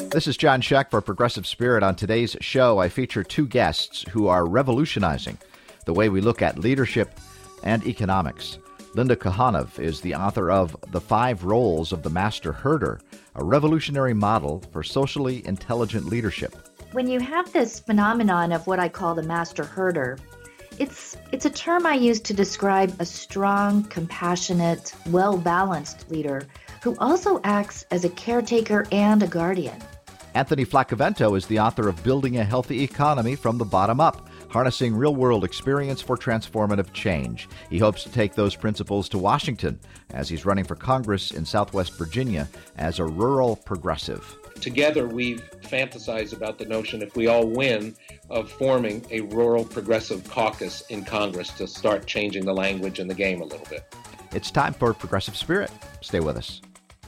This is John Sheck for Progressive Spirit. On today's show, I feature two guests who are revolutionizing the way we look at leadership and economics. Linda Kohanov is the author of The 5 Roles of the Master Herder, a revolutionary model for socially intelligent leadership. When you have this phenomenon of what I call the master herder, it's a term I use to describe a strong, compassionate, well-balanced leader who also acts as a caretaker and a guardian. Anthony Flaccavento is the author of Building a Healthy Economy from the Bottom Up, harnessing real-world experience for transformative change. He hopes to take those principles to Washington as he's running for Congress in Southwest Virginia as a rural progressive. Together, we've fantasized about the notion, if we all win, of forming a rural progressive caucus in Congress to start changing the language and the game a little bit. It's time for Progressive Spirit. Stay with us.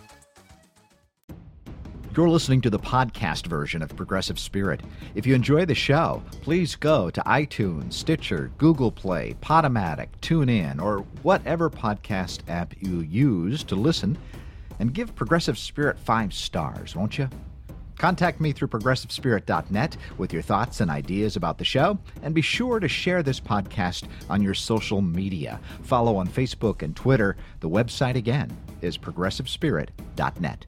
You're listening to the podcast version of Progressive Spirit. If you enjoy the show, please go to iTunes, Stitcher, Google Play, Podomatic, TuneIn, or whatever podcast app you use to listen, and give Progressive Spirit 5 stars, won't you? Contact me through progressivespirit.net with your thoughts and ideas about the show, and be sure to share this podcast on your social media. Follow on Facebook and Twitter. The website again is progressivespirit.net.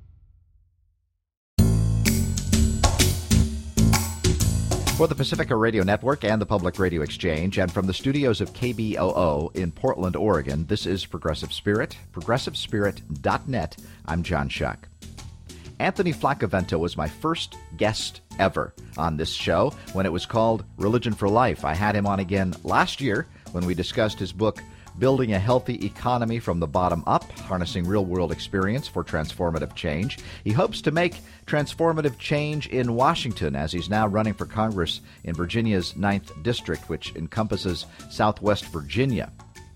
For the Pacifica Radio Network and the Public Radio Exchange, and from the studios of KBOO in Portland, Oregon, this is Progressive Spirit, progressivespirit.net. I'm John Sheck. Anthony Flaccavento was my first guest ever on this show when it was called Religion for Life. I had him on again last year when we discussed his book, Building a Healthy Economy from the Bottom Up, Harnessing Real-World Experience for Transformative Change. He hopes to make transformative change in Washington as he's now running for Congress in Virginia's 9th District, which encompasses Southwest Virginia.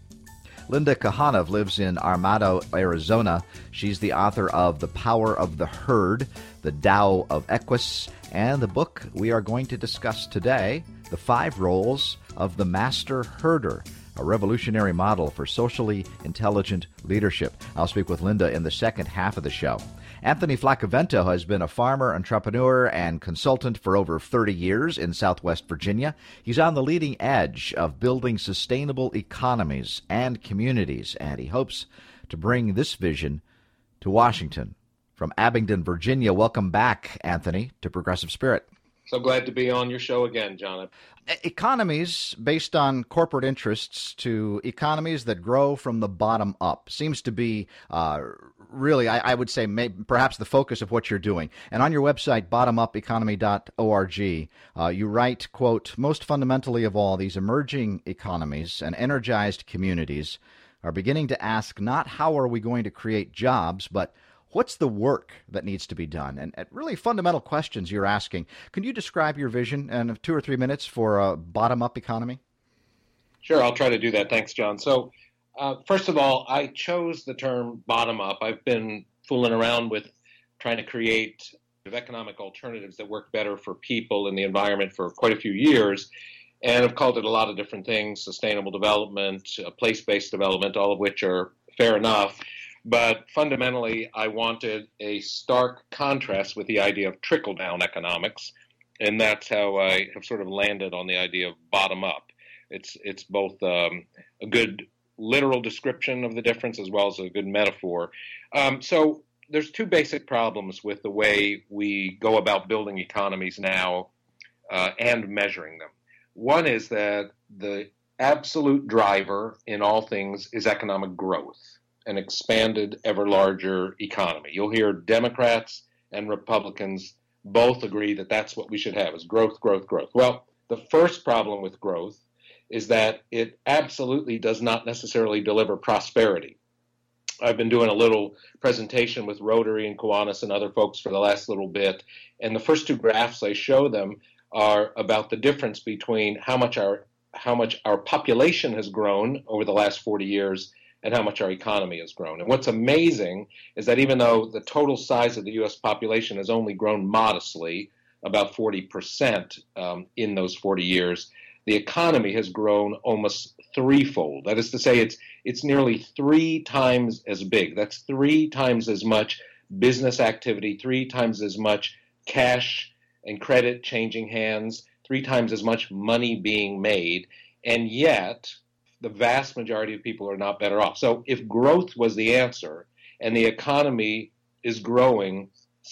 Linda Kohanov lives in Armado, Arizona. She's the author of The Power of the Herd, The Tao of Equus, and the book we are going to discuss today, The 5 Roles of the Master Herder, a revolutionary model for socially intelligent leadership. I'll speak with Linda in the second half of the show. Anthony Flaccavento has been a farmer, entrepreneur, and consultant for over 30 years in Southwest Virginia. He's on the leading edge of building sustainable economies and communities, and he hopes to bring this vision to Washington. From Abingdon, Virginia, welcome back, Anthony, to Progressive Spirit. So glad to be on your show again, John. Economies based on corporate interests to economies that grow from the bottom up seems to be really, I would say, perhaps the focus of what you're doing. And on your website, bottomupeconomy.org, you write, quote, most fundamentally of all, these emerging economies and energized communities are beginning to ask not how are we going to create jobs, but what's the work that needs to be done? And really fundamental questions you're asking. Can you describe your vision in 2 or 3 minutes for a bottom-up economy? Sure, I'll try to do that. Thanks, John. So, first of all, I chose the term bottom-up. I've been fooling around with trying to create economic alternatives that work better for people and the environment for quite a few years, and I've called it a lot of different things, sustainable development, place-based development, all of which are fair enough. But fundamentally, I wanted a stark contrast with the idea of trickle-down economics, and that's how I have sort of landed on the idea of bottom-up. It's both a good literal description of the difference as well as a good metaphor. So there's 2 basic problems with the way we go about building economies now and measuring them. One is that the absolute driver in all things is economic growth, an expanded, ever larger economy. You'll hear Democrats and Republicans both agree that that's what we should have, is growth, growth, growth. Well, the first problem with growth is that it absolutely does not necessarily deliver prosperity. I've been doing a little presentation with Rotary and Kiwanis and other folks for the last little bit, and the first 2 graphs I show them are about the difference between how much our population has grown over the last 40 years and how much our economy has grown. And what's amazing is that even though the total size of the U.S. population has only grown modestly, about 40% in those 40 years, the economy has grown almost threefold. That is to say, it's nearly 3 times as big. That's 3 times as much business activity, 3 times as much cash and credit changing hands, 3 times as much money being made, and yet the vast majority of people are not better off. So if growth was the answer and the economy is growing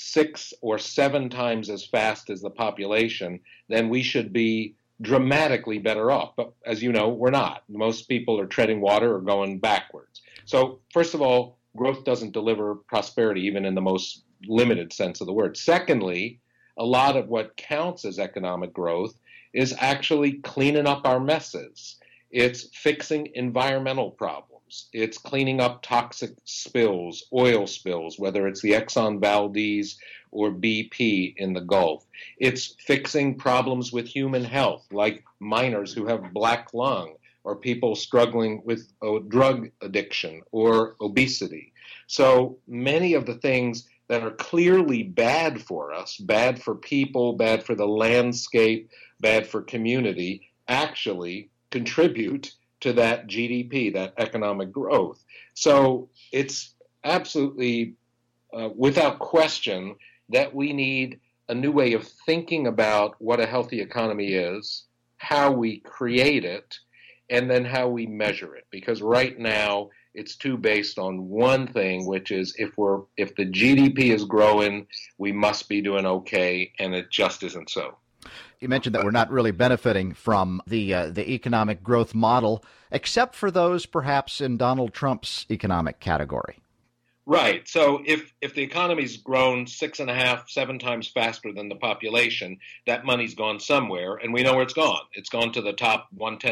6 or 7 times as fast as the population, then we should be dramatically better off. But as you know, we're not. Most people are treading water or going backwards. So first of all, growth doesn't deliver prosperity, even in the most limited sense of the word. Secondly, a lot of what counts as economic growth is actually cleaning up our messes. It's fixing environmental problems. It's cleaning up toxic spills, oil spills, whether it's the Exxon Valdez or BP in the Gulf. It's fixing problems with human health, like miners who have black lung, or people struggling with drug addiction or obesity. So many of the things that are clearly bad for us, bad for people, bad for the landscape, bad for community, actually contribute to that GDP, that economic growth. So it's absolutely without question that we need a new way of thinking about what a healthy economy is, how we create it, and then how we measure it. Because right now it's too based on one thing, which is if the GDP is growing, we must be doing okay, and it just isn't so. You mentioned that we're not really benefiting from the economic growth model, except for those perhaps in Donald Trump's economic category. Right. So if the economy's grown 6.5, 7 times faster than the population, that money's gone somewhere, and we know where it's gone. It's gone to the top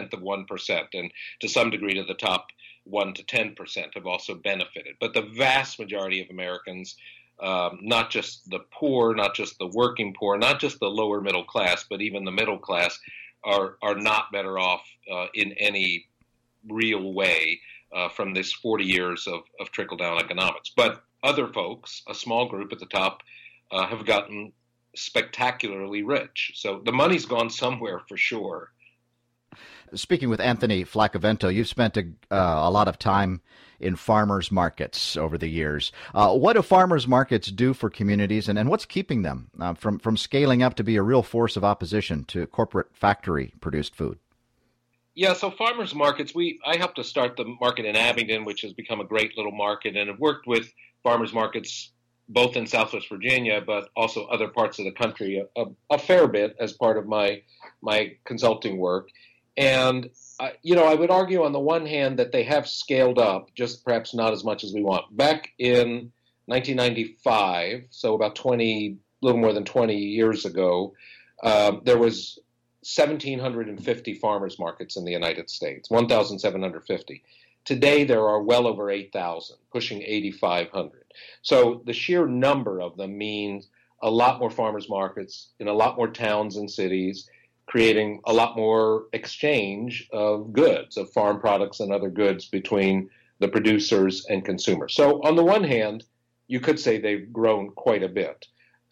0.1%, and to some degree to the top 1 to 10% have also benefited. But the vast majority of Americans, not just the poor, not just the working poor, not just the lower middle class, but even the middle class, are not better off in any real way from this 40 years of trickle-down economics. But other folks, a small group at the top, have gotten spectacularly rich. So the money's gone somewhere for sure. Speaking with Anthony Flaccavento, you've spent a lot of time in farmers markets over the years. What do farmers markets do for communities, and what's keeping them from scaling up to be a real force of opposition to corporate factory-produced food? Yeah, so farmers markets, I helped to start the market in Abingdon, which has become a great little market, and have worked with farmers markets both in Southwest Virginia, but also other parts of the country a fair bit as part of my consulting work. And, I would argue on the one hand that they have scaled up, just perhaps not as much as we want. Back in 1995, so about a little more than 20 years ago, there was 1,750 farmers markets in the United States, 1,750. Today, there are well over 8,000, pushing 8,500. So the sheer number of them means a lot more farmers markets in a lot more towns and cities, creating a lot more exchange of goods, of farm products and other goods between the producers and consumers. So on the one hand, you could say they've grown quite a bit.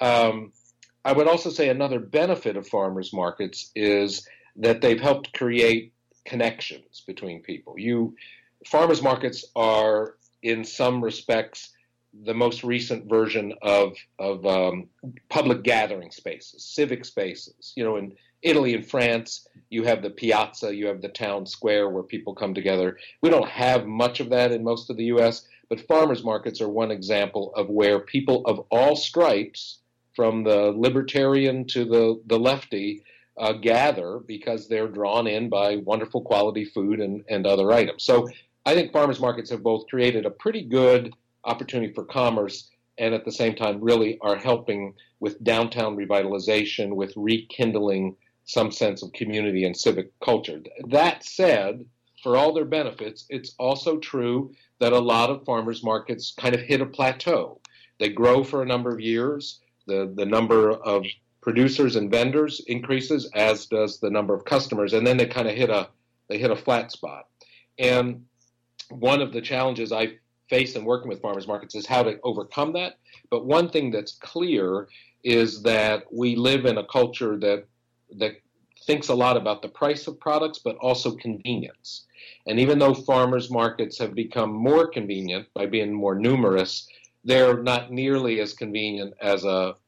I would also say another benefit of farmers markets is that they've helped create connections between people. Farmers markets are, in some respects, the most recent version of public gathering spaces, civic spaces. In Italy and France, you have the piazza, you have the town square where people come together. We don't have much of that in most of the U.S., but farmers markets are one example of where people of all stripes, from the libertarian to the lefty, gather because they're drawn in by wonderful quality food and other items. So I think farmers markets have both created a pretty good opportunity for commerce and at the same time really are helping with downtown revitalization, with rekindling some sense of community and civic culture. That said, for all their benefits, it's also true that a lot of farmers markets kind of hit a plateau. They grow for a number of years. The number of producers and vendors increases, as does the number of customers, and then they kind of hit a flat spot. And one of the challenges I face in working with farmers markets is how to overcome that. But one thing that's clear is that we live in a culture that thinks a lot about the price of products, but also convenience. And even though farmers markets have become more convenient by being more numerous, they're not nearly as convenient as a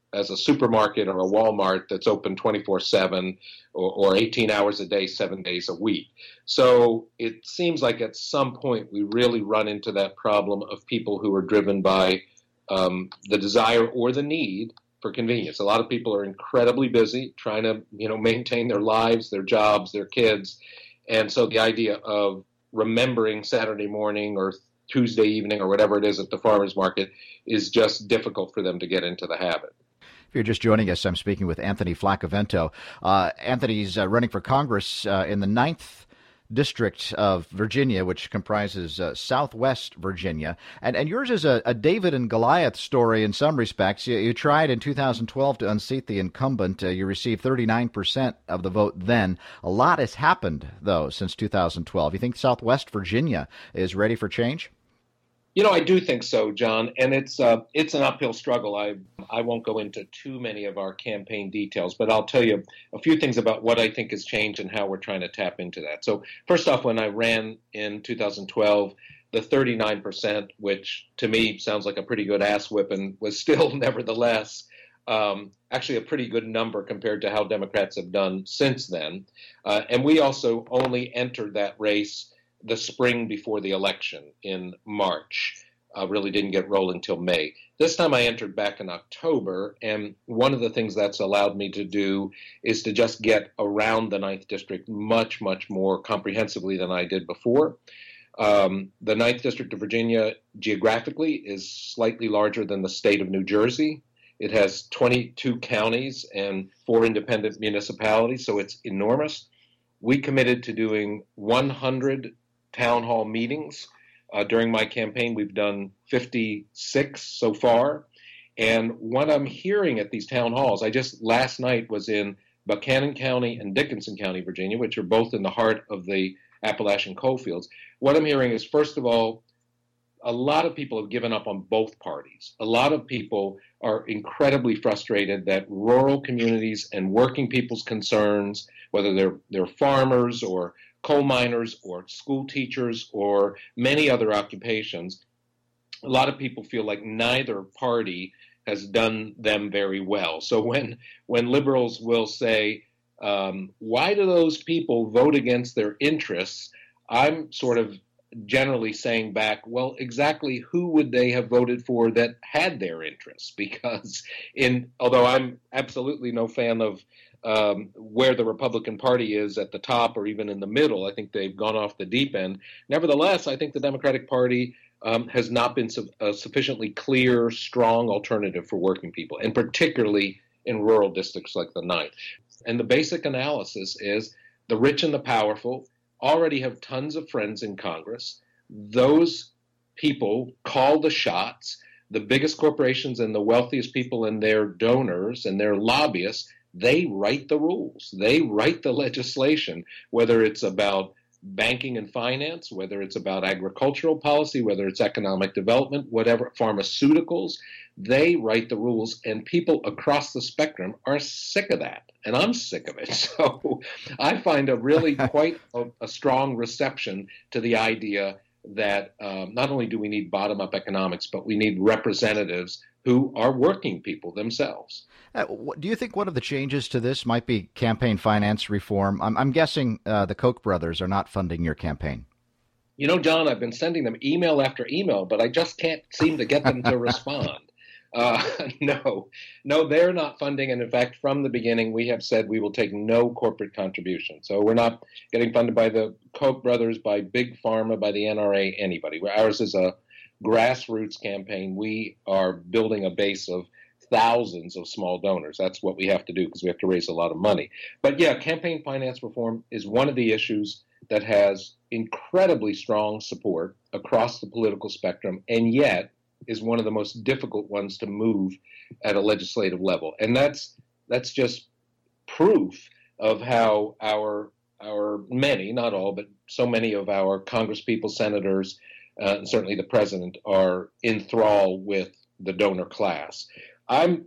as a supermarket or a Walmart that's open 24/7 or 18 hours a day, 7 days a week. So it seems like at some point we really run into that problem of people who are driven by the desire or the need for convenience. A lot of people are incredibly busy trying to, maintain their lives, their jobs, their kids. And so the idea of remembering Saturday morning or Tuesday evening or whatever it is at the farmer's market is just difficult for them to get into the habit. If you're just joining us, I'm speaking with Anthony Flaccavento. Anthony's running for Congress in the 9th District of Virginia, which comprises Southwest Virginia. And yours is a David and Goliath story in some respects. You tried in 2012 to unseat the incumbent. You received 39% of the vote then. A lot has happened, though, since 2012. You think Southwest Virginia is ready for change? I do think so, John, and it's an uphill struggle. I won't go into too many of our campaign details, but I'll tell you a few things about what I think has changed and how we're trying to tap into that. So first off, when I ran in 2012, the 39%, which to me sounds like a pretty good ass whipping, was still nevertheless actually a pretty good number compared to how Democrats have done since then. And we also only entered that race the spring before the election in March. Really didn't get rolling till May. This time I entered back in October, and one of the things that's allowed me to do is to just get around the 9th District much, much more comprehensively than I did before. The 9th District of Virginia geographically is slightly larger than the state of New Jersey. It has 22 counties and 4 independent municipalities, so it's enormous. We committed to doing 100 town hall meetings. During my campaign, we've done 56 so far. And what I'm hearing at these town halls, last night was in Buchanan County and Dickinson County, Virginia, which are both in the heart of the Appalachian coalfields. What I'm hearing is, first of all, a lot of people have given up on both parties. A lot of people are incredibly frustrated that rural communities and working people's concerns, whether they're farmers or coal miners or school teachers or many other occupations, a lot of people feel like neither party has done them very well. So when liberals will say, why do those people vote against their interests? I'm sort of generally saying back, well, exactly who would they have voted for that had their interests? Because although I'm absolutely no fan of where the Republican Party is at the top or even in the middle, I think they've gone off the deep end. Nevertheless, I think the Democratic Party has not been a sufficiently clear, strong alternative for working people, and particularly in rural districts like the 9th. And the basic analysis is the rich and the powerful already have tons of friends in Congress. Those people call the shots. The biggest corporations and the wealthiest people and their donors and their lobbyists, they write the rules. They write the legislation, whether it's about banking and finance, whether it's about agricultural policy, whether it's economic development, whatever, pharmaceuticals. They write the rules, and people across the spectrum are sick of that, and I'm sick of it. So I find a really quite a strong reception to the idea that not only do we need bottom-up economics, but we need representatives who are working people themselves. Do you think one of the changes to this might be campaign finance reform? I'm guessing the Koch brothers are not funding your campaign. John, I've been sending them email after email, but I just can't seem to get them to respond. No, they're not funding. And in fact, from the beginning, we have said we will take no corporate contribution. So we're not getting funded by the Koch brothers, by Big Pharma, by the NRA, anybody. Ours is a grassroots campaign. We are building a base of thousands of small donors. That's what we have to do because we have to raise a lot of money. But yeah, campaign finance reform is one of the issues that has incredibly strong support across the political spectrum, and yet is one of the most difficult ones to move at a legislative level. And that's just proof of how our many, not all, but so many of our congresspeople, senators, and certainly the president are in thrall with the donor class. I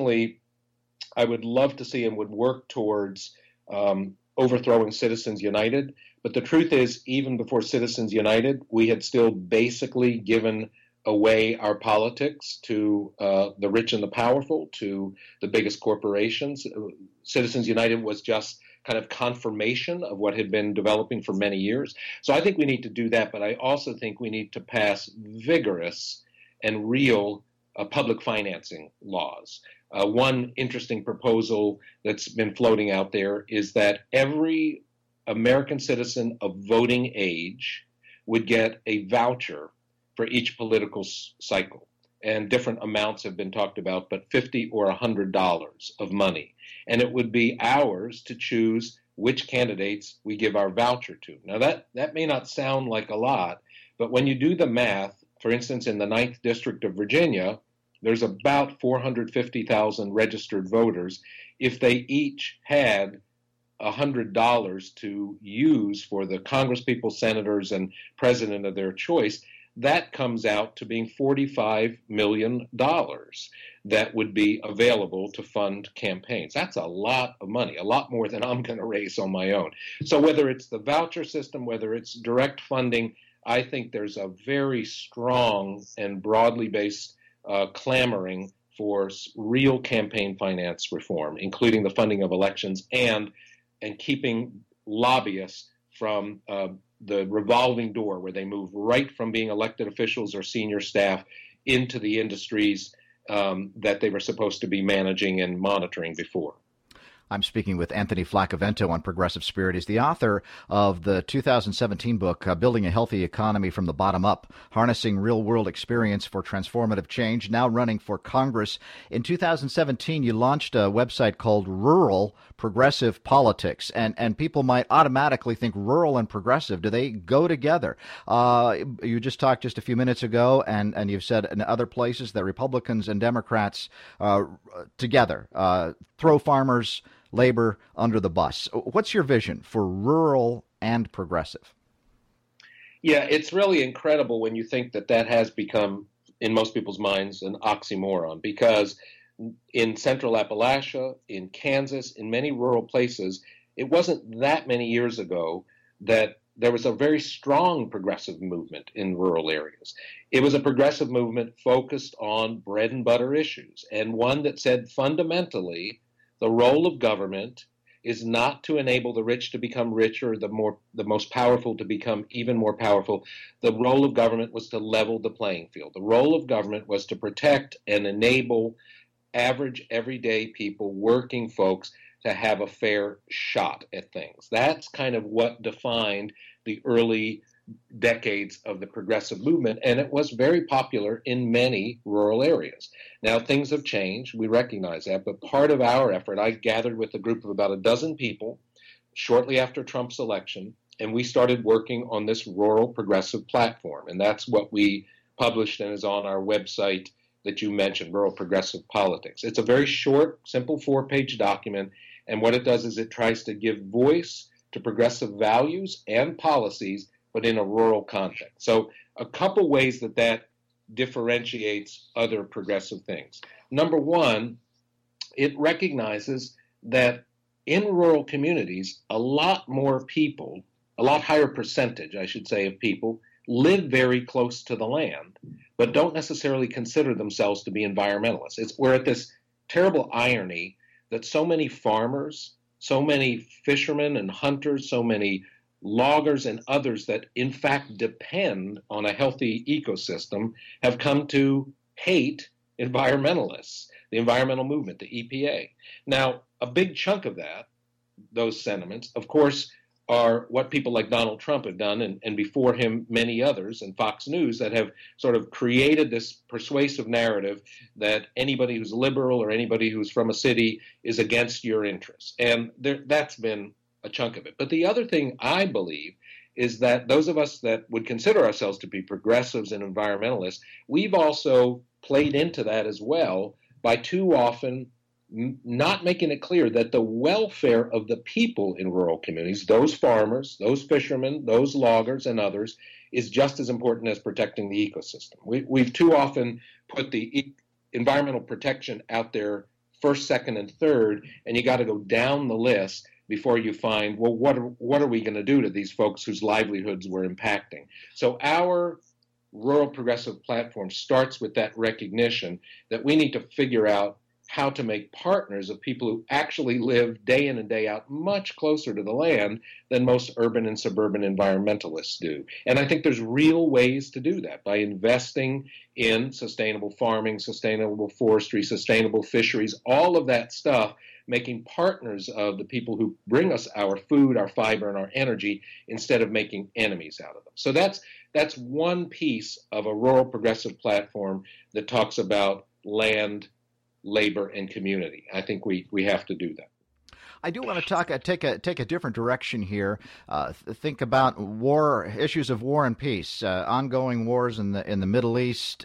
would love to see and would work towards overthrowing Citizens United. But the truth is, even before Citizens United, we had still basically given away our politics to the rich and the powerful, to the biggest corporations. Citizens United was just kind of confirmation of what had been developing for many years. So I think we need to do that, but I also think we need to pass vigorous and real public financing laws. One interesting proposal that's been floating out there is that every American citizen of voting age would get a voucher for each political cycle. And different amounts have been talked about, but $50 or $100 of money. And it would be ours to choose which candidates we give our voucher to. Now, that may not sound like a lot, but when you do the math, for instance, in the 9th District of Virginia, there's about 450,000 registered voters. If they each had $100 to use for the congresspeople, senators, and president of their choice, that comes out to being $45 million that would be available to fund campaigns. That's a lot of money, a lot more than I'm going to raise on my own. So whether it's the voucher system, whether it's direct funding, I think there's a very strong and broadly based clamoring for real campaign finance reform, including the funding of elections and keeping lobbyists from the revolving door where they move right from being elected officials or senior staff into the industries that they were supposed to be managing and monitoring before. I'm speaking with Anthony Flaccavento on Progressive Spirit. He's the author of the 2017 book, Building a Healthy Economy from the Bottom Up, Harnessing Real-World Experience for Transformative Change, now running for Congress. In 2017, you launched a website called Rural Progressive Politics, and people might automatically think rural and progressive. Do they go together? You just talked just a few minutes ago, and you've said in other places that Republicans and Democrats together throw farmers, labor under the bus. What's your vision for rural and progressive? Yeah, it's really incredible when you think that has become, in most people's minds, an oxymoron, because in central Appalachia, in Kansas, in many rural places, it wasn't that many years ago that there was a very strong progressive movement in rural areas. It was a progressive movement focused on bread and butter issues, and one that said fundamentally the role of government is not to enable the rich to become richer, the most powerful to become even more powerful. The role of government was to level the playing field. The role of government was to protect and enable average, everyday people, working folks, to have a fair shot at things. That's kind of what defined the early decades of the progressive movement, and it was very popular in many rural areas. Now, things have changed. We recognize that, but part of our effort, I gathered with a group of about a dozen people shortly after Trump's election, and we started working on this rural progressive platform, and that's what we published and is on our website that you mentioned, Rural Progressive Politics. It's a very short, simple 4-page document, and what it does is it tries to give voice to progressive values and policies, but in a rural context. So a couple ways that differentiates other progressive things. Number one, it recognizes that in rural communities, a lot more people, a lot higher percentage, I should say, of people live very close to the land, but don't necessarily consider themselves to be environmentalists. We're at this terrible irony that so many farmers, so many fishermen and hunters, so many loggers and others that in fact depend on a healthy ecosystem have come to hate environmentalists, the environmental movement, the EPA. Now, a big chunk of those sentiments, of course, are what people like Donald Trump have done, and before him, many others, and Fox News, that have sort of created this persuasive narrative that anybody who's liberal or anybody who's from a city is against your interests. And that's been a chunk of it. But the other thing I believe is that those of us that would consider ourselves to be progressives and environmentalists, we've also played into that as well by too often not making it clear that the welfare of the people in rural communities, those farmers, those fishermen, those loggers, and others, is just as important as protecting the ecosystem. We've too often put the environmental protection out there first, second, and third, and you got to go down the list before you find, well, what are we going to do to these folks whose livelihoods we're impacting? So our rural progressive platform starts with that recognition that we need to figure out how to make partners of people who actually live day in and day out much closer to the land than most urban and suburban environmentalists do. And I think there's real ways to do that by investing in sustainable farming, sustainable forestry, sustainable fisheries, all of that stuff, making partners of the people who bring us our food, our fiber, and our energy instead of making enemies out of them. So that's one piece of a rural progressive platform that talks about land, labor, and community. I think we have to do that. I do want to take a different direction here. Think about issues of war and peace, ongoing wars in the Middle East,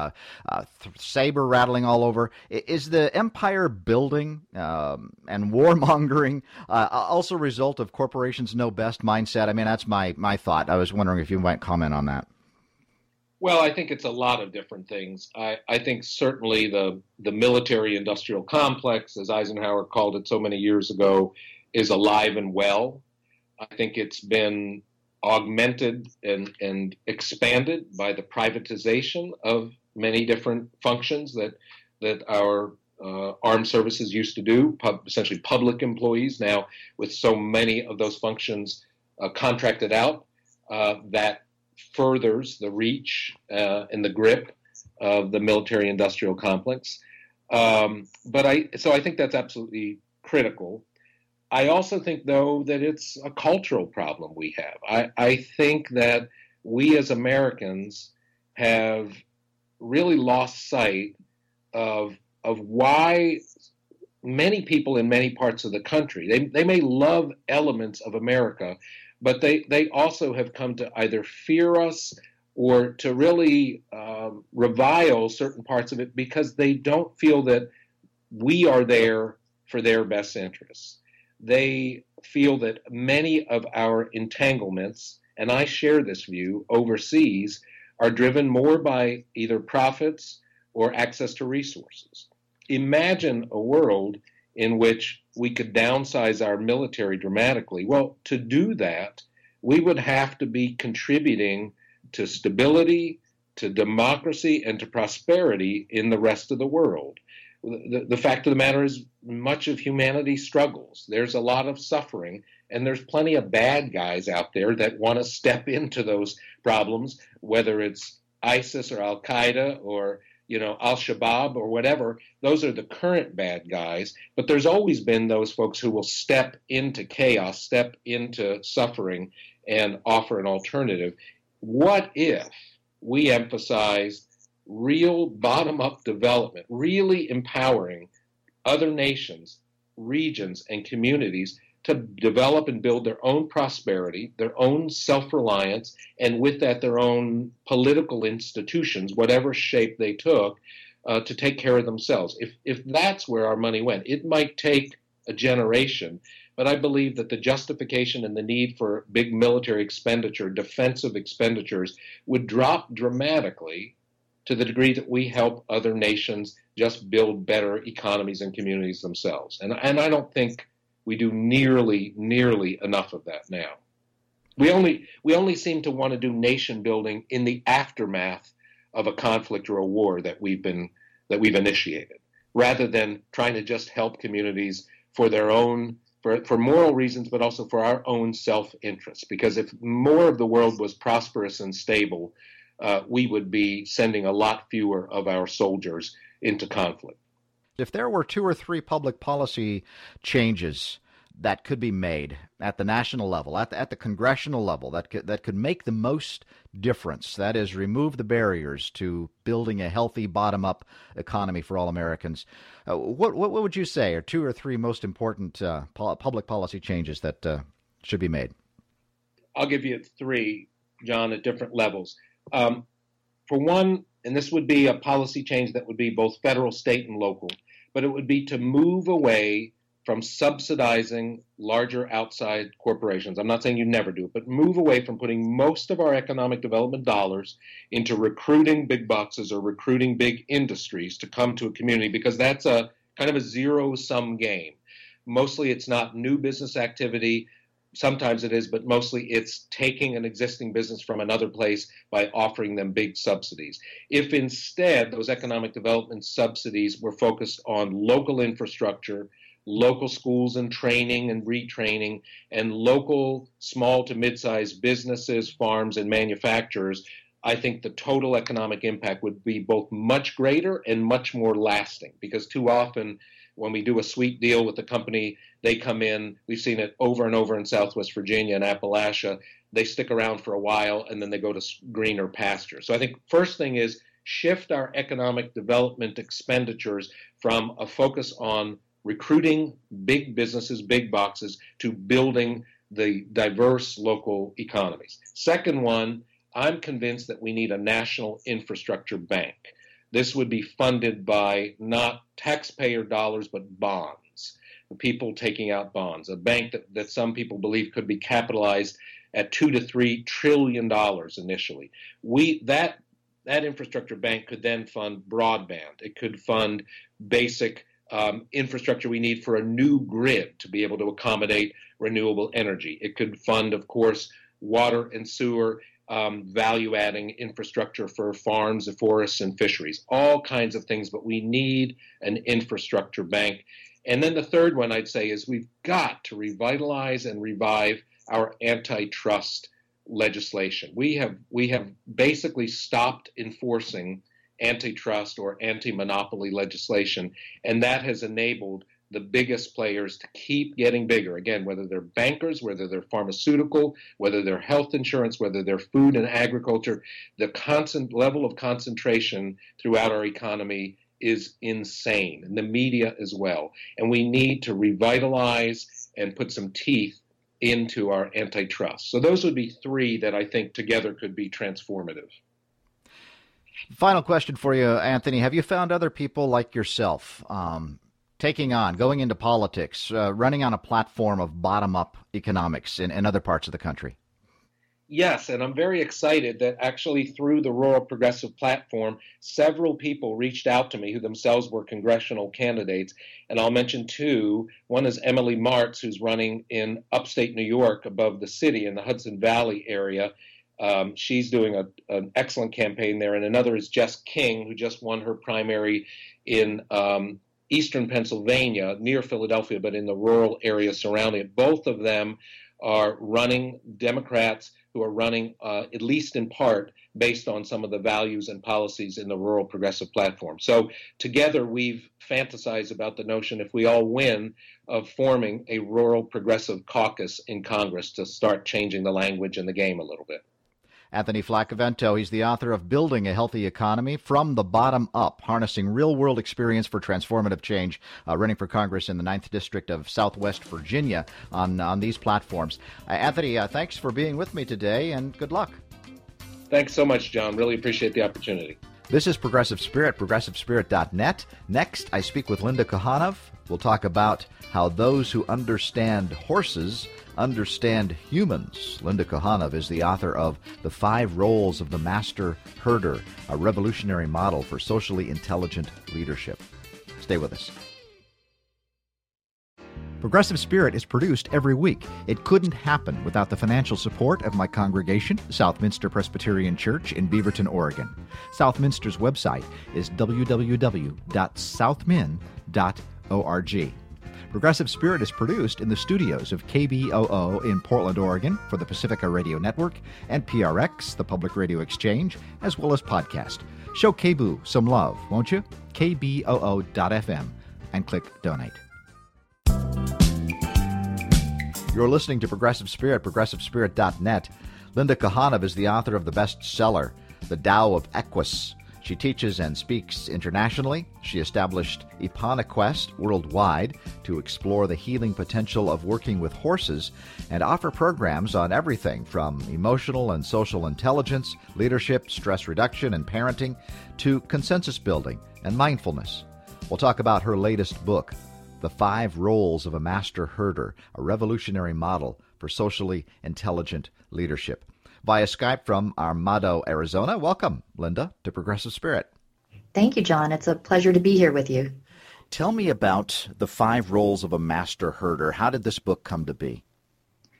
saber rattling all over. Is the empire building and warmongering also a result of corporations know best mindset? I mean, that's my thought. I was wondering if you might comment on that. Well, I think it's a lot of different things. I think certainly the military-industrial complex, as Eisenhower called it so many years ago, is alive and well. I think it's been augmented and expanded by the privatization of many different functions that our armed services used to do, essentially public employees. Now, with so many of those functions contracted out, that furthers the reach and the grip of the military-industrial complex. So I think that's absolutely critical. I also think, though, that it's a cultural problem we have. I think that we as Americans have really lost sight of why many people in many parts of the country, they may love elements of America, but they also have come to either fear us or to really revile certain parts of it because they don't feel that we are there for their best interests. They feel that many of our entanglements, and I share this view, overseas, are driven more by either profits or access to resources. Imagine a world in which we could downsize our military dramatically. Well, to do that, we would have to be contributing to stability, to democracy, and to prosperity in the rest of the world. The fact of the matter is, much of humanity struggles. There's a lot of suffering, and there's plenty of bad guys out there that want to step into those problems, whether it's ISIS or Al-Qaeda or Al-Shabaab or whatever. Those are the current bad guys, but there's always been those folks who will step into chaos, step into suffering, and offer an alternative. What if we emphasized real bottom-up development, really empowering other nations, regions, and communities to develop and build their own prosperity, their own self-reliance, and with that, their own political institutions, whatever shape they took, to take care of themselves. If that's where our money went, it might take a generation, but I believe that the justification and the need for big military expenditure, defensive expenditures, would drop dramatically to the degree that we help other nations just build better economies and communities themselves. And I don't think we do nearly enough of that now. We only seem to want to do nation building in the aftermath of a conflict or a war that we've initiated, rather than trying to just help communities for their own, for moral reasons, but also for our own self-interest. Because if more of the world was prosperous and stable, we would be sending a lot fewer of our soldiers into conflict. If there were 2 or 3 public policy changes that could be made at the national level, at the congressional level, that could make the most difference, that is, remove the barriers to building a healthy bottom-up economy for all Americans, what would you say are 2 or 3 most important public policy changes that should be made? I'll give you 3, John, at different levels. For one, and this would be a policy change that would be both federal, state, and local, but it would be to move away from subsidizing larger outside corporations. I'm not saying you never do it, but move away from putting most of our economic development dollars into recruiting big boxes or recruiting big industries to come to a community, because that's a kind of a zero-sum game. Mostly it's not new business activity. Sometimes it is, but mostly it's taking an existing business from another place by offering them big subsidies. If instead those economic development subsidies were focused on local infrastructure, local schools and training and retraining, and local small to mid-sized businesses, farms, and manufacturers, I think the total economic impact would be both much greater and much more lasting, because too often when we do a sweet deal with the company, they come in, we've seen it over and over in Southwest Virginia and Appalachia, they stick around for a while and then they go to greener pastures. So I think first thing is shift our economic development expenditures from a focus on recruiting big businesses, big boxes, to building the diverse local economies. Second one, I'm convinced that we need a national infrastructure bank. This would be funded by not taxpayer dollars, but bonds, people taking out bonds, a bank that some people believe could be capitalized at $2 to $3 trillion initially. That infrastructure bank could then fund broadband. It could fund basic infrastructure we need for a new grid to be able to accommodate renewable energy. It could fund, of course, water and sewer, value-adding infrastructure for farms, forests, and fisheries, all kinds of things, but we need an infrastructure bank. And then the third one I'd say is we've got to revitalize and revive our antitrust legislation. We have basically stopped enforcing antitrust or anti-monopoly legislation, and that has enabled the biggest players to keep getting bigger. Again, whether they're bankers, whether they're pharmaceutical, whether they're health insurance, whether they're food and agriculture, the constant level of concentration throughout our economy is insane, and the media as well. And we need to revitalize and put some teeth into our antitrust. So those would be three that I think together could be transformative. Final question for you, Anthony. Have you found other people like yourself going into politics, running on a platform of bottom-up economics in other parts of the country? Yes, and I'm very excited that actually through the Rural Progressive Platform, several people reached out to me who themselves were congressional candidates, and I'll mention two. One is Emily Martz, who's running in upstate New York above the city in the Hudson Valley area. She's doing an excellent campaign there, and another is Jess King, who just won her primary in eastern Pennsylvania, near Philadelphia, but in the rural area surrounding it. Both of them are running Democrats who are running, at least in part, based on some of the values and policies in the Rural Progressive Platform. So together we've fantasized about the notion, if we all win, of forming a Rural Progressive Caucus in Congress to start changing the language and the game a little bit. Anthony Flaccavento, he's the author of Building a Healthy Economy from the Bottom Up, Harnessing Real-World Experience for Transformative Change, running for Congress in the 9th District of Southwest Virginia on these platforms. Anthony, thanks for being with me today, and good luck. Thanks so much, John. Really appreciate the opportunity. This is Progressive Spirit, progressivespirit.net. Next, I speak with Linda Kohanov. We'll talk about how those who understand horses understand humans. Linda Kohanov is the author of The 5 Roles of the Master Herder, a revolutionary model for socially intelligent leadership. Stay with us. Progressive Spirit is produced every week. It couldn't happen without the financial support of my congregation, Southminster Presbyterian Church in Beaverton, Oregon. Southminster's website is www.southmin.org. Progressive Spirit is produced in the studios of KBOO in Portland, Oregon for the Pacifica Radio Network and PRX, the Public Radio Exchange, as well as podcast. Show KBOO some love, won't you? KBOO.FM and click Donate. You're listening to Progressive Spirit, progressivespirit.net. Linda Kohanov is the author of the bestseller, The Tao of Equus. She teaches and speaks internationally. She established EponiQuest worldwide to explore the healing potential of working with horses and offer programs on everything from emotional and social intelligence, leadership, stress reduction, and parenting to consensus building and mindfulness. We'll talk about her latest book, The 5 Roles of a Master Herder, a revolutionary model for socially intelligent leadership. Via Skype from Armado, Arizona. Welcome, Linda, to Progressive Spirit. Thank you, John. It's a pleasure to be here with you. Tell me about The 5 Roles of a Master Herder. How did this book come to be?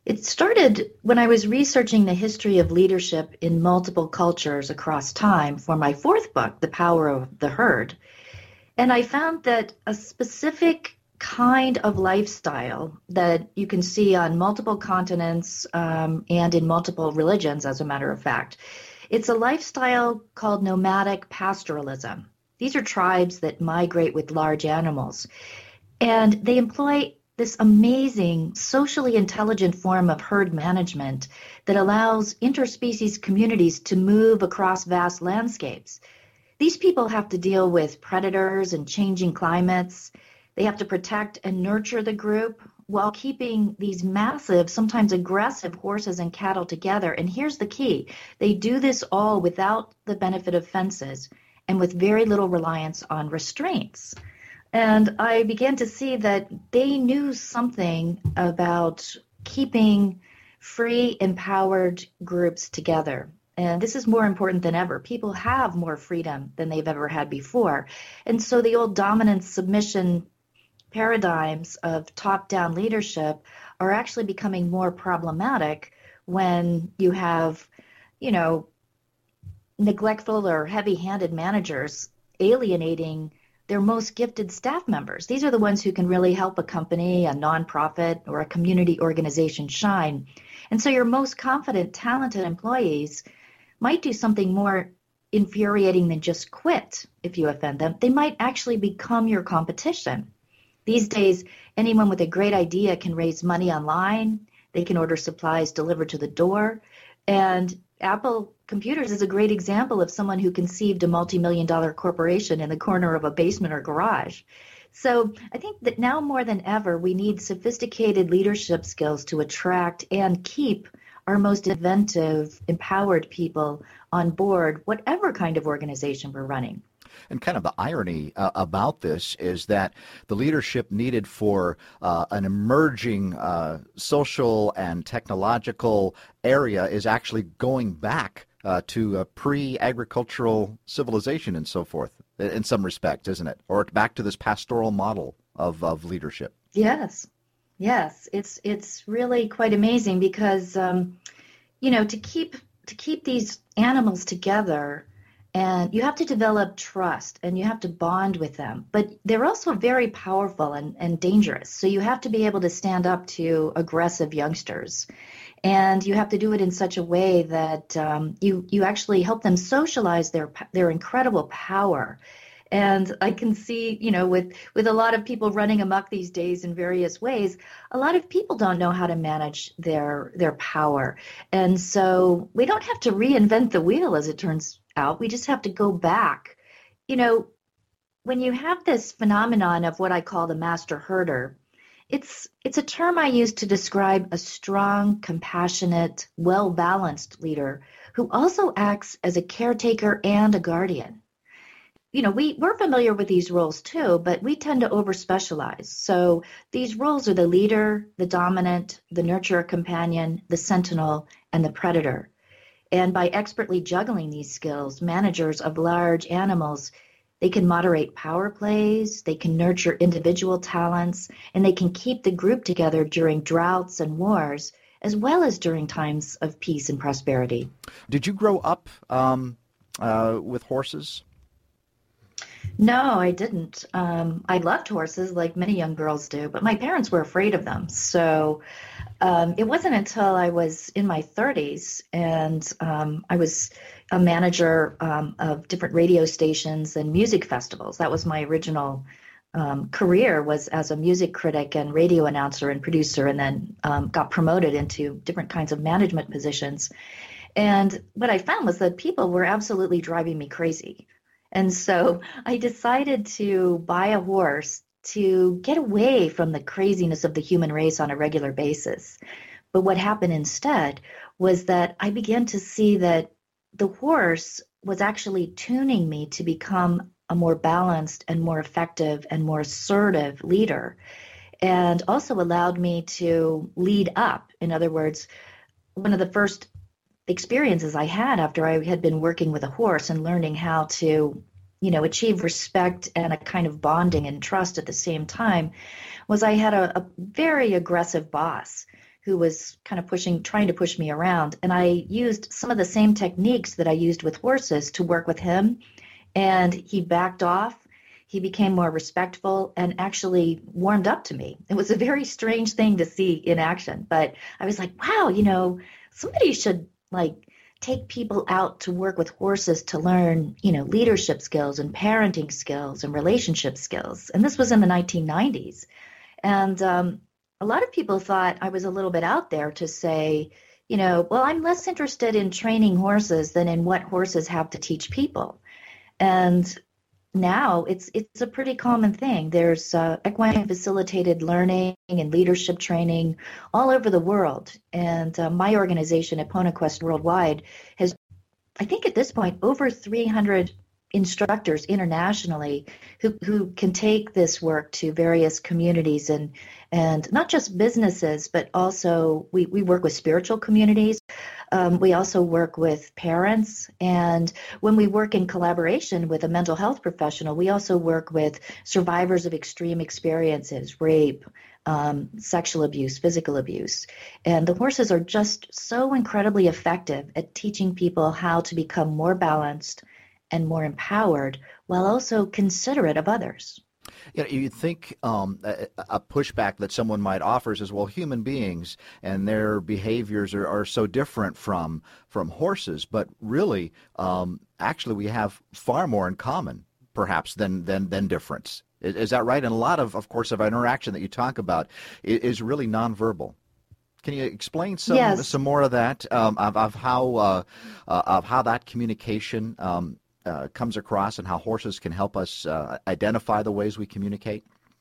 It started when I was researching the history of leadership in multiple cultures across time for my fourth book, The Power of the Herd. And I found that a specific kind of lifestyle that you can see on multiple continents and in multiple religions, as a matter of fact, it's a lifestyle called nomadic pastoralism. These are tribes that migrate with large animals, and they employ this amazing socially intelligent form of herd management that allows interspecies communities to move across vast landscapes. These people have to deal with predators and changing climates. They have to protect and nurture the group while keeping these massive, sometimes aggressive horses and cattle together. And here's the key. They do this all without the benefit of fences and with very little reliance on restraints. And I began to see that they knew something about keeping free, empowered groups together. And this is more important than ever. People have more freedom than they've ever had before. And so the old dominant submission paradigms of top-down leadership are actually becoming more problematic when you have, neglectful or heavy-handed managers alienating their most gifted staff members. These are the ones who can really help a company, a nonprofit, or a community organization shine. And so your most confident, talented employees might do something more infuriating than just quit if you offend them. They might actually become your competition. These days, anyone with a great idea can raise money online. They can order supplies delivered to the door. And Apple Computers is a great example of someone who conceived a multi-million-dollar corporation in the corner of a basement or garage. So I think that now more than ever, we need sophisticated leadership skills to attract and keep our most inventive, empowered people on board, whatever kind of organization we're running. And kind of the irony about this is that the leadership needed for an emerging social and technological area is actually going back to a pre-agricultural civilization and so forth, in some respect, isn't it? Or back to this pastoral model of leadership. Yes. It's really quite amazing because, to keep these animals together, and you have to develop trust and you have to bond with them. But they're also very powerful and dangerous. So you have to be able to stand up to aggressive youngsters. And you have to do it in such a way that you actually help them socialize their incredible power. And I can see, with a lot of people running amok these days in various ways, a lot of people don't know how to manage their power. And so we don't have to reinvent the wheel, as it turns out. We just have to go back. When you have this phenomenon of what I call the master herder, it's a term I use to describe a strong, compassionate, well-balanced leader who also acts as a caretaker and a guardian. We're familiar with these roles too, but we tend to over-specialize. So these roles are the leader, the dominant, the nurturer companion, the sentinel, and the predator. And by expertly juggling these skills, managers of large animals, they can moderate power plays, they can nurture individual talents, and they can keep the group together during droughts and wars, as well as during times of peace and prosperity. Did you grow up with horses? No, I didn't. I loved horses like many young girls do, but my parents were afraid of them. So it wasn't until I was in my 30s and I was a manager of different radio stations and music festivals. That was my original career, was as a music critic and radio announcer and producer, and then got promoted into different kinds of management positions. And what I found was that people were absolutely driving me crazy. And so I decided to buy a horse to get away from the craziness of the human race on a regular basis. But what happened instead was that I began to see that the horse was actually tuning me to become a more balanced and more effective and more assertive leader, and also allowed me to lead up. In other words, one of the first experiences I had after I had been working with a horse and learning how to, achieve respect and a kind of bonding and trust at the same time was I had a very aggressive boss who was kind of trying to push me around. And I used some of the same techniques that I used with horses to work with him. And he backed off. He became more respectful and actually warmed up to me. It was a very strange thing to see in action, but I was like, wow, somebody should take people out to work with horses to learn, leadership skills and parenting skills and relationship skills. And this was in the 1990s. And a lot of people thought I was a little bit out there to say, well, I'm less interested in training horses than in what horses have to teach people. And now it's a pretty common thing. There's equine facilitated learning and leadership training all over the world. And my organization, EponaQuest Worldwide, has, I think at this point, over 300 instructors internationally who can take this work to various communities and not just businesses, but also we work with spiritual communities. We also work with parents. And when we work in collaboration with a mental health professional, we also work with survivors of extreme experiences, rape, sexual abuse, physical abuse. And the horses are just so incredibly effective at teaching people how to become more balanced and more empowered while also considerate of others. You think a pushback that someone might offer is, well, human beings and their behaviors are so different from horses, but really, actually, we have far more in common, perhaps, than difference. Is that right? And a lot of course, of interaction that you talk about is really nonverbal. Can you explain some more of that, of how that communication comes across and how horses can help us identify the ways we communicate?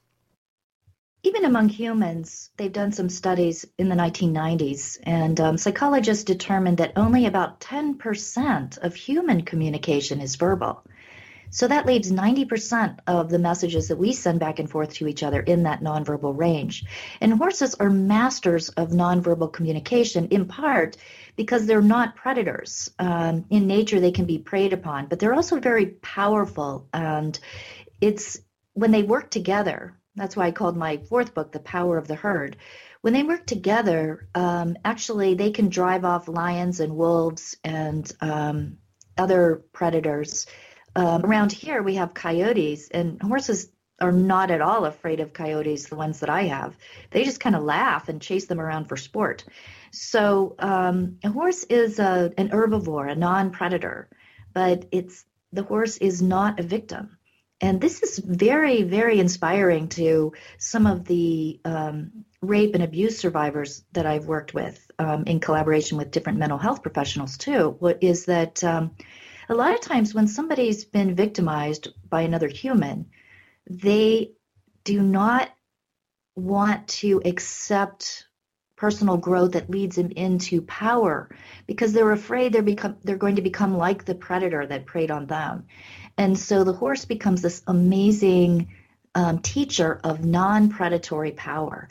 Even among humans, they've done some studies in the 1990s, and psychologists determined that only about 10% of human communication is verbal. So that leaves 90% of the messages that we send back and forth to each other in that nonverbal range. And horses are masters of nonverbal communication, in part because they're not predators. In nature, they can be preyed upon, but they're also very powerful. And it's when they work together, that's why I called my fourth book, The Power of the Herd. When they work together, actually, they can drive off lions and wolves and other predators. Around here, we have coyotes, and horses are not at all afraid of coyotes, the ones that I have. They just kind of laugh and chase them around for sport. So a horse is an herbivore, a non-predator, but the horse is not a victim. And this is very, very inspiring to some of the rape and abuse survivors that I've worked with in collaboration with different mental health professionals too. What is that a lot of times when somebody's been victimized by another human, they do not want to accept personal growth that leads them into power because they're afraid they're going to become like the predator that preyed on them. And so the horse becomes this amazing teacher of non-predatory power.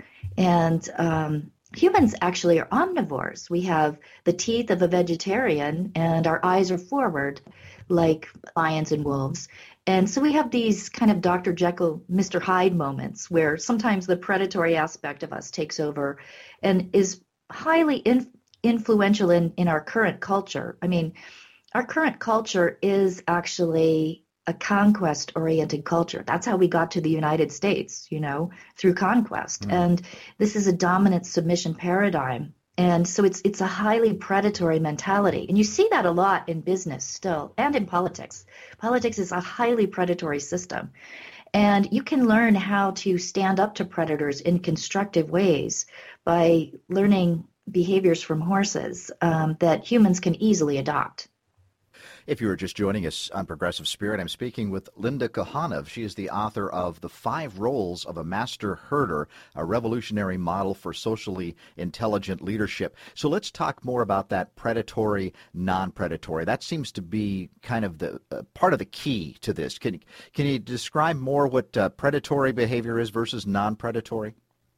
And humans actually are omnivores. We have the teeth of a vegetarian and our eyes are forward like lions and wolves. And so we have these kind of Dr. Jekyll, Mr. Hyde moments where sometimes the predatory aspect of us takes over and is highly influential in our current culture. I mean, our current culture is actually a conquest-oriented culture. That's how we got to the United States, through conquest. Mm. And this is a dominant submission paradigm. And so it's a highly predatory mentality. And you see that a lot in business still and in politics. Politics is a highly predatory system. And you can learn how to stand up to predators in constructive ways by learning behaviors from horses that humans can easily adopt. If you were just joining us on Progressive Spirit, I'm speaking with Linda Kohanov. She is the author of The 5 Roles of a Master Herder, a revolutionary model for socially intelligent leadership. So let's talk more about that predatory, non-predatory. That seems to be kind of the part of the key to this. Can you describe more what predatory behavior is versus non-predatory?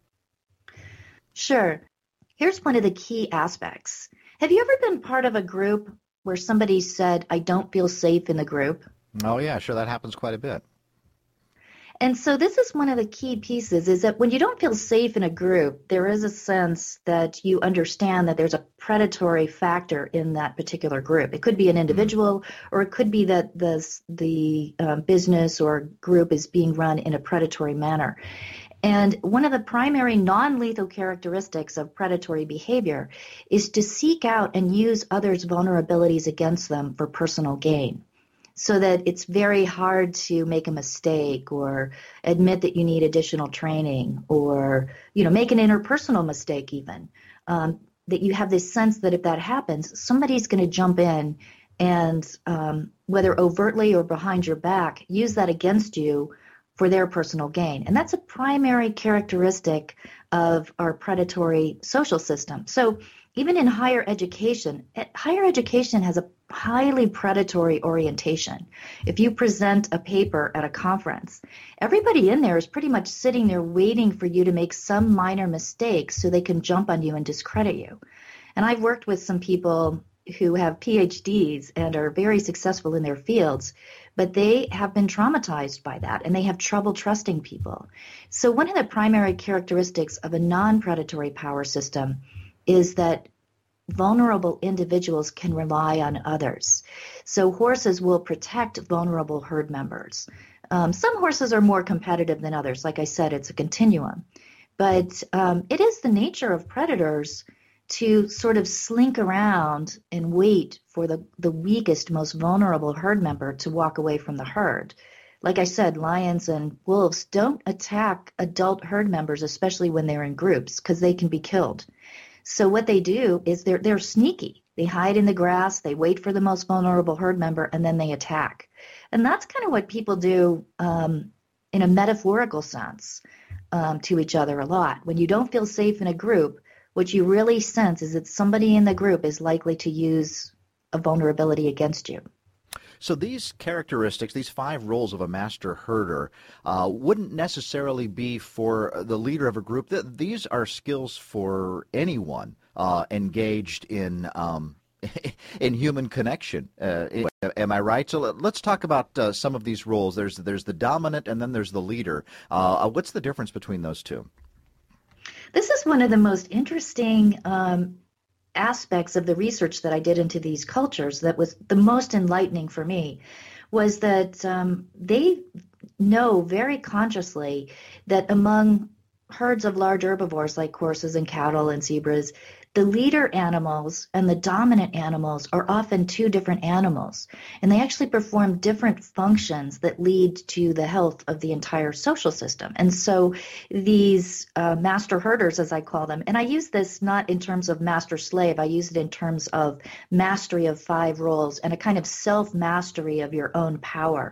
Sure. Here's one of the key aspects. Have you ever been part of a group where somebody said, I don't feel safe in the group? Oh, yeah, sure. That happens quite a bit. And so this is one of the key pieces, is that when you don't feel safe in a group, there is a sense that you understand that there's a predatory factor in that particular group. It could be an individual, or it could be that the business or group is being run in a predatory manner. And one of the primary non-lethal characteristics of predatory behavior is to seek out and use others' vulnerabilities against them for personal gain, so that it's very hard to make a mistake or admit that you need additional training, or, make an interpersonal mistake even. That you have this sense that if that happens, somebody's going to jump in and, whether overtly or behind your back, use that against you for their personal gain. And that's a primary characteristic of our predatory social system. So even in higher education has a highly predatory orientation. If you present a paper at a conference, everybody in there is pretty much sitting there waiting for you to make some minor mistake so they can jump on you and discredit you. And I've worked with some people who have PhDs and are very successful in their fields, but they have been traumatized by that and they have trouble trusting people. So one of the primary characteristics of a non-predatory power system is that vulnerable individuals can rely on others. So horses will protect vulnerable herd members. Some horses are more competitive than others. Like I said, it's a continuum. But it is the nature of predators to sort of slink around and wait for the weakest, most vulnerable herd member to walk away from the herd. Like I said, lions and wolves don't attack adult herd members, especially when they're in groups, because they can be killed. So what they do is they're sneaky. They hide in the grass, they wait for the most vulnerable herd member, and then they attack. And that's kind of what people do in a metaphorical sense to each other a lot. When you don't feel safe in a group, what you really sense is that somebody in the group is likely to use a vulnerability against you. So these characteristics, these 5 roles of a master herder, wouldn't necessarily be for the leader of a group. These are skills for anyone engaged in in human connection. Am I right? So let's talk about some of these roles. There's the dominant, and then there's the leader. What's the difference between those two? This is one of the most interesting aspects of the research that I did into these cultures that was the most enlightening for me, was that they know very consciously that among herds of large herbivores like horses and cattle and zebras, the leader animals and the dominant animals are often 2 different animals, and they actually perform different functions that lead to the health of the entire social system. And so these master herders, as I call them, and I use this not in terms of master-slave, I use it in terms of mastery of 5 roles and a kind of self-mastery of your own power.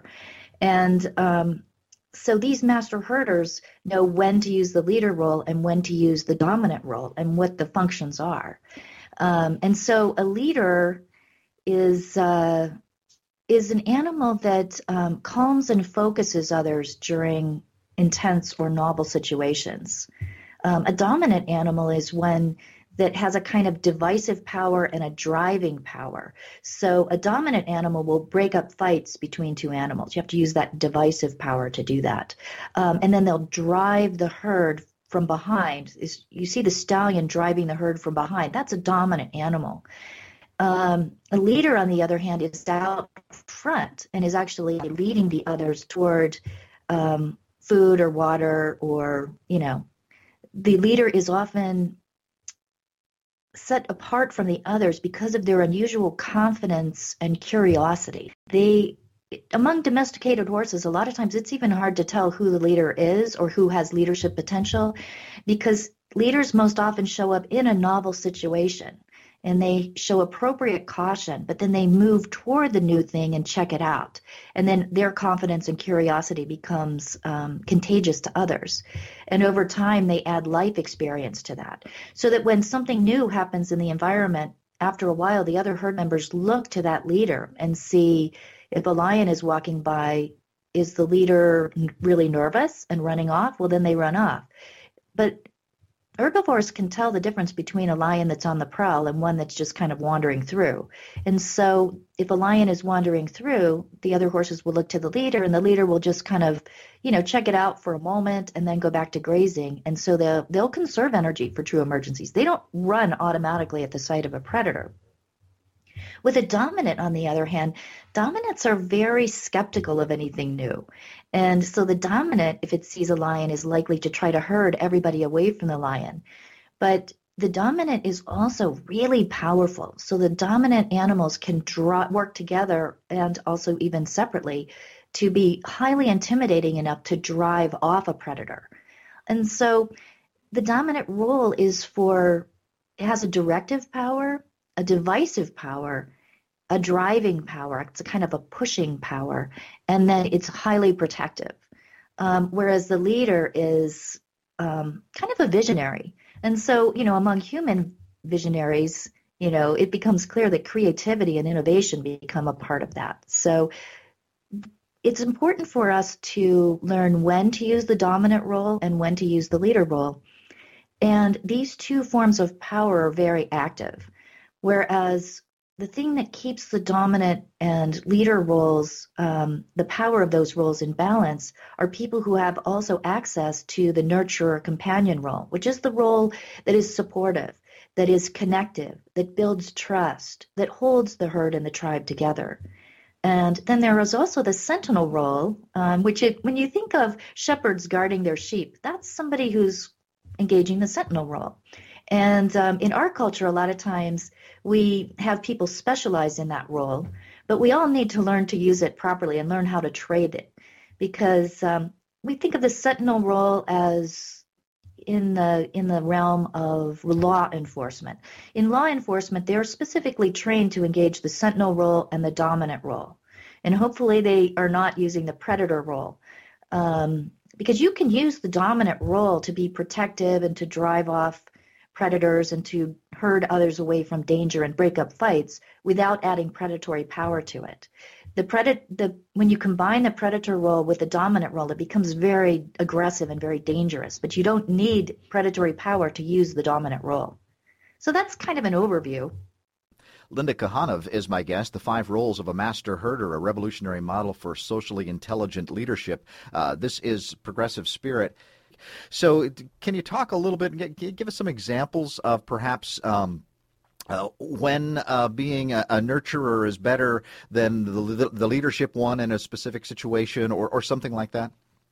And so these master herders know when to use the leader role and when to use the dominant role and what the functions are. And so a leader is an animal that calms and focuses others during intense or novel situations. A dominant animal is one that has a kind of divisive power and a driving power. So a dominant animal will break up fights between 2 animals. You have to use that divisive power to do that. And then they'll drive the herd from behind. You see the stallion driving the herd from behind. That's a dominant animal. A leader, on the other hand, is out front and is actually leading the others toward food or water, or, the leader is often set apart from the others because of their unusual confidence and curiosity. Among domesticated horses, a lot of times it's even hard to tell who the leader is or who has leadership potential, because leaders most often show up in a novel situation and they show appropriate caution, but then they move toward the new thing and check it out. And then their confidence and curiosity becomes contagious to others. And over time, they add life experience to that, so that when something new happens in the environment, after a while, the other herd members look to that leader and see, if a lion is walking by, is the leader really nervous and running off? Well, then they run off. But herbivores can tell the difference between a lion that's on the prowl and one that's just kind of wandering through. And so if a lion is wandering through, the other horses will look to the leader, and the leader will just kind of, check it out for a moment and then go back to grazing. And so they'll conserve energy for true emergencies. They don't run automatically at the sight of a predator. With a dominant, on the other hand, dominants are very skeptical of anything new. And so the dominant, if it sees a lion, is likely to try to herd everybody away from the lion. But the dominant is also really powerful. So the dominant animals can work together and also even separately to be highly intimidating enough to drive off a predator. And so the dominant role it has a directive power, a divisive power, a driving power. It's a kind of a pushing power, and then it's highly protective. Whereas the leader is kind of a visionary. And so, among human visionaries, it becomes clear that creativity and innovation become a part of that. So it's important for us to learn when to use the dominant role and when to use the leader role. And these two forms of power are very active. Whereas the thing that keeps the dominant and leader roles, the power of those roles in balance, are people who have also access to the nurturer companion role, which is the role that is supportive, that is connective, that builds trust, that holds the herd and the tribe together. And then there is also the sentinel role, when you think of shepherds guarding their sheep, that's somebody who's engaging the sentinel role. And in our culture, a lot of times we have people specialize in that role, but we all need to learn to use it properly and learn how to trade it, because we think of the sentinel role as in the realm of law enforcement. In law enforcement, they're specifically trained to engage the sentinel role and the dominant role, and hopefully they are not using the predator role. Because you can use the dominant role to be protective and to drive off predators and to herd others away from danger and break up fights without adding predatory power to it. When you combine the predator role with the dominant role, it becomes very aggressive and very dangerous, but you don't need predatory power to use the dominant role. So that's kind of an overview. Linda Kohanov is my guest. The 5 Roles of a Master Herder, a revolutionary model for socially intelligent leadership. This is Progressive Spirit. So can you talk a little bit, give us some examples of perhaps when being a nurturer is better than the leadership one in a specific situation or something like that?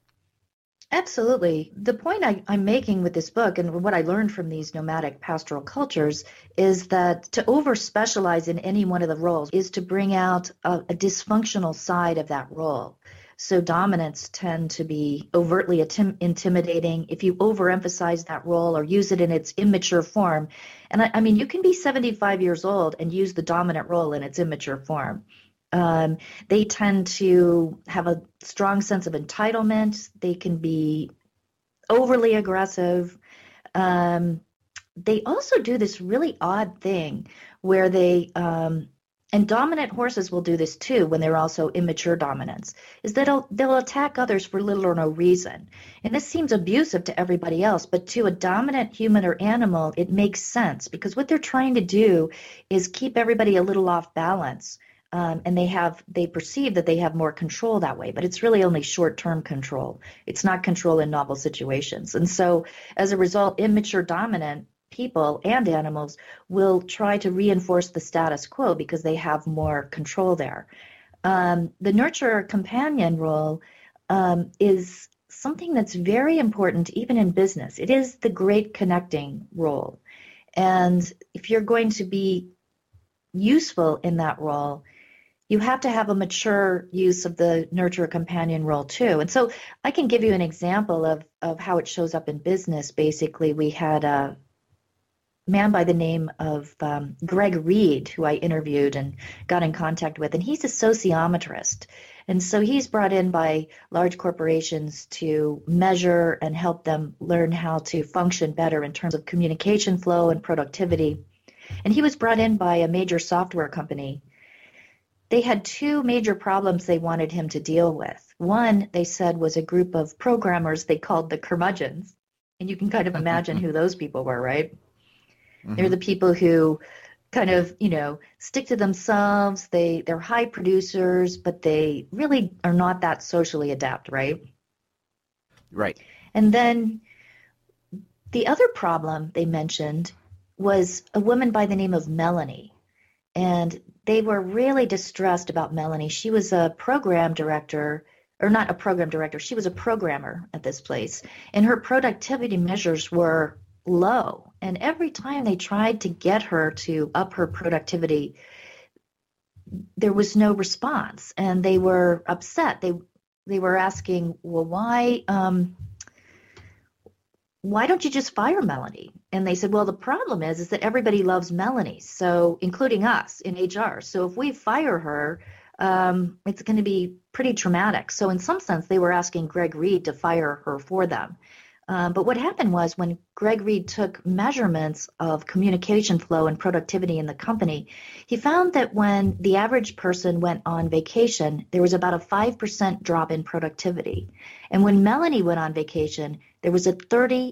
Absolutely. The point I'm making with this book and what I learned from these nomadic pastoral cultures is that to over-specialize in any one of the roles is to bring out a dysfunctional side of that role. So dominants tend to be overtly intimidating if you overemphasize that role or use it in its immature form. And I mean, you can be 75 years old and use the dominant role in its immature form. They tend to have a strong sense of entitlement. They can be overly aggressive. They also do this really odd thing where and dominant horses will do this too when they're also immature dominants, is that they'll attack others for little or no reason. And this seems abusive to everybody else, but to a dominant human or animal, it makes sense because what they're trying to do is keep everybody a little off balance. And they perceive that they have more control that way, but it's really only short-term control. It's not control in novel situations. And so as a result, immature dominant people and animals will try to reinforce the status quo because they have more control there. The nurturer companion role is something that's very important even in business. It is the great connecting role. And if you're going to be useful in that role, you have to have a mature use of the nurturer companion role too. And so I can give you an example of how it shows up in business. Basically, we had a man by the name of Greg Reed, who I interviewed and got in contact with, and he's a sociometrist. And so he's brought in by large corporations to measure and help them learn how to function better in terms of communication flow and productivity. And he was brought in by a major software company. They had 2 major problems they wanted him to deal with. One, they said, was a group of programmers they called the curmudgeons. And you can kind of imagine who those people were, right? Mm-hmm. They're the people who kind of, stick to themselves. They're high producers, but they really are not that socially adept, right? Right. And then the other problem they mentioned was a woman by the name of Melanie. And they were really distressed about Melanie. She was a program director, or not a program director, she was a programmer at this place. And her productivity measures were low. And every time they tried to get her to up her productivity, there was no response. And they were upset. They were asking, well, why don't you just fire Melanie? And they said, well, the problem is that everybody loves Melanie, so including us in HR. So if we fire her, it's going to be pretty traumatic. So in some sense, they were asking Greg Reed to fire her for them. But what happened was when Greg Reed took measurements of communication flow and productivity in the company, he found that when the average person went on vacation, there was about a 5% drop in productivity. And when Melanie went on vacation, there was a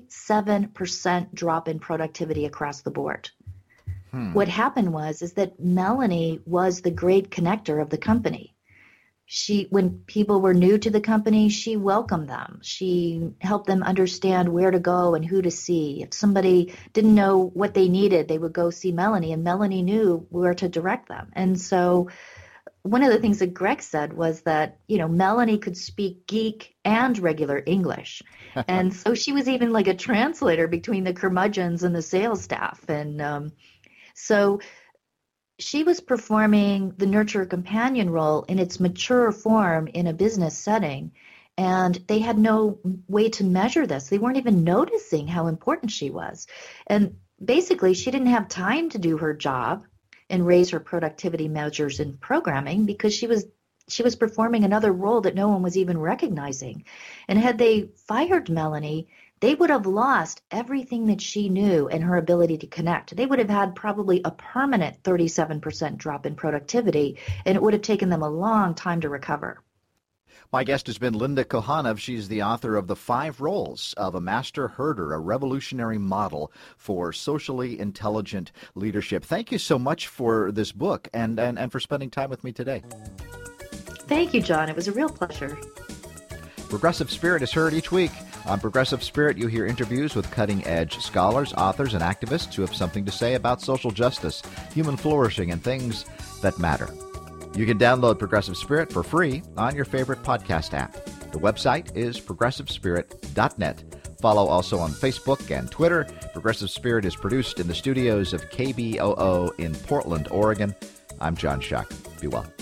37% drop in productivity across the board. What happened is that Melanie was the great connector of the company. When people were new to the company, she welcomed them. She helped them understand where to go and who to see. If somebody didn't know what they needed, they would go see Melanie, and Melanie knew where to direct them. And so one of the things that Greg said was that, Melanie could speak geek and regular English. And so she was even like a translator between the curmudgeons and the sales staff. And so she was performing the nurture companion role in its mature form in a business setting, and they had no way to measure this. They weren't even noticing how important she was. And basically, she didn't have time to do her job and raise her productivity measures in programming because she was performing another role that no one was even recognizing. And had they fired Melanie, they would have lost everything that she knew and her ability to connect. They would have had probably a permanent 37% drop in productivity, and it would have taken them a long time to recover. My guest has been Linda Kohanov. She's the author of The 5 Roles of a Master Herder, a revolutionary model for socially intelligent leadership. Thank you so much for this book and for spending time with me today. Thank you, John. It was a real pleasure. Progressive Spirit is heard each week. On Progressive Spirit, you hear interviews with cutting-edge scholars, authors, and activists who have something to say about social justice, human flourishing, and things that matter. You can download Progressive Spirit for free on your favorite podcast app. The website is progressivespirit.net. Follow also on Facebook and Twitter. Progressive Spirit is produced in the studios of KBOO in Portland, Oregon. I'm John Shuck. Be well.